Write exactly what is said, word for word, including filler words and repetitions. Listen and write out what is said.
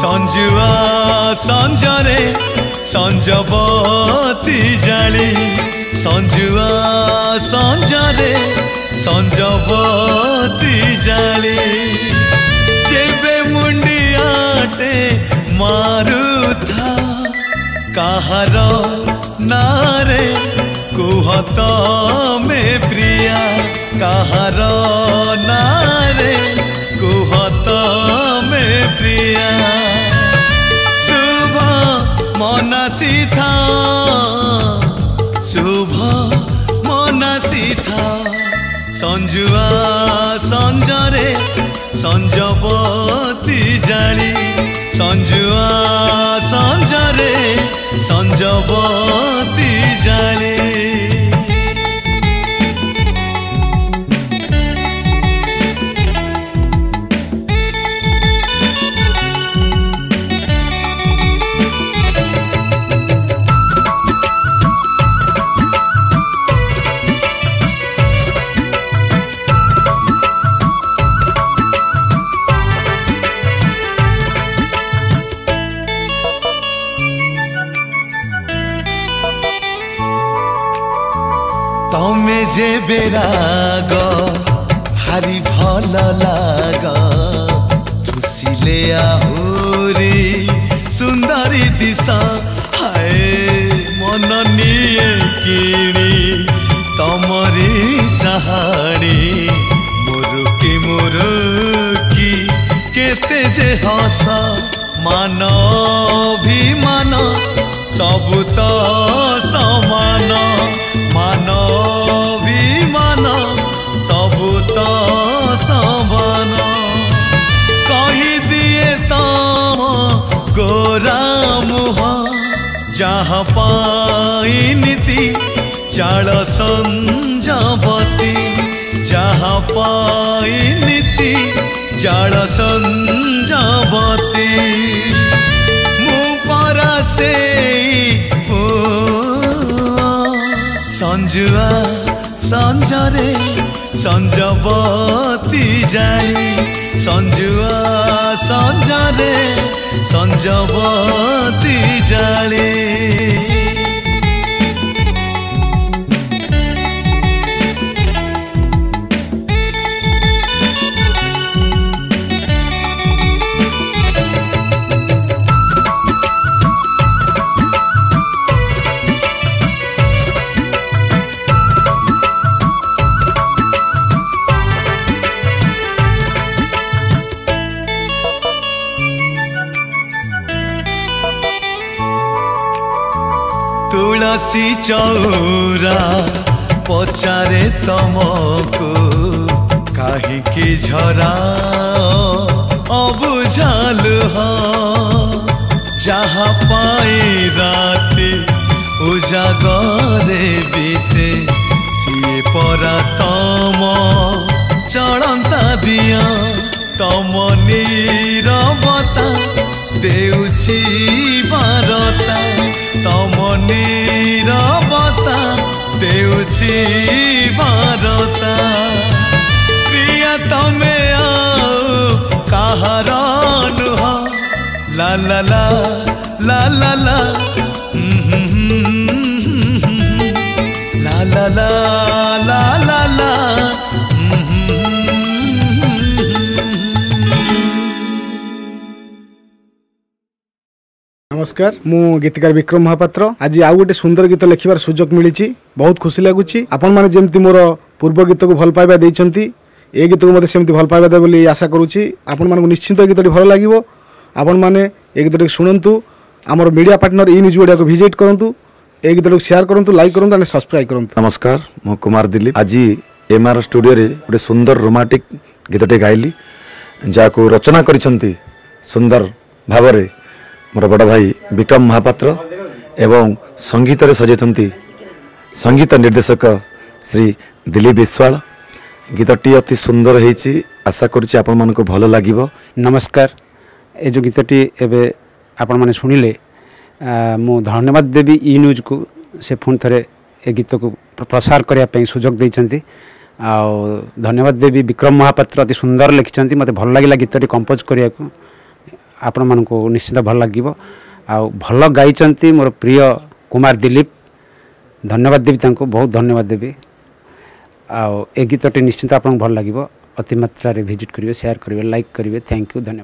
संजुआ संजरे संजबती जाली संजुआ संजरे संजबती जाली जेबे मुंडियाटे मारुथा कहार नारे कुहत में प्रिया कहार नारे कुहत में प्रिया शुभ मनासी था शुभ मनासी था संजुआ संजरे संजबती जाली संजुआ संजरे संजबती जाली तमे जे बेराग भारी भल लाग खुशिले आहुरी सुंदरी दिशा हाय मन निये किणी तमरी चाहाणी मुरुकी मुरुकी केते जे हस मान अभिमान सबु तो समान मान अभिमान सबु तो समान कही दिए तम गोरा मुह जहाँ पाई नीति चाल संजबती जहाँ पाई नीति चाल संजबती मुपरा से संजुआ संजरे संजबती जाली संजुआ संजरे संजबती जाली तुलसी चौरा पचारे तमको कहीं की झरा अबुझाल जहाँ पाई राति उजागरे बीते सीए परा तम चलता दिया तम नीरवता देउछि बारता तम नीरवता देउछि बारता प्रिया तमे आओ कहार नुह ला ला ला ला ला ला ला ला ला ला ला ला नमस्कार मु गीतकार विक्रम महापात्र आज आउ गोटे सुंदर गीत लिखिबार सुजोग मिली बहुत खुशी लगुच आपण मैंने जमती मोर पूर्व गीत को भल पाइबा देइछंती ए गीत को मते सेमती भल पाइबा दे बोली आशा करूची आपण मानक निश्चित गीतटी भल लागिवो आपण माने ए गीतटी सुनंतु हमर मीडिया पार्टनर ई न्यूज वीडियो को विजिट करंतु ए गीत को शेयर करंतु लाइक करंतु और सब्सक्राइब करंतु। नमस्कार मु कुमार दिलीप आज एमआर स्टूडियो रे गोटे सुंदर रोमांटिक गीतटे गाइली जाको रचना करिसंती सुंदर भावरे मोर बड़ भाई विक्रम महापात्र एवं संगीत रे सजेतंती संगीत निर्देशक श्री दिलीप विश्वाल गीतटी अति सुंदर होईची आशा करुच्ची आपण मानको भल लागिवो। नमस्कार ए जो गीतटी एबे आपण माने सुनिले मु धन्यवाद देवी ई न्यूज को से पुणी थे ए गीत को प्रसार करने सुजोग देइछंती आ धन्यवाद देवी विक्रम महापात्र अति सुंदर लिखिछंती मते भल लागिला गीतटी कंपोज करिया को आपण मानक निश्चित भल लगे आ भल गाई मोर प्रिय कुमार दिलीप धन्यवाद देवी तांको बहुत धन्यवाद देवी आ ए गीतटी निश्चित आपन भल लगे अति मात्रा रे विजिट करिवे शेयर करिवे लाइक करिवे थैंक यू धन्यवाद।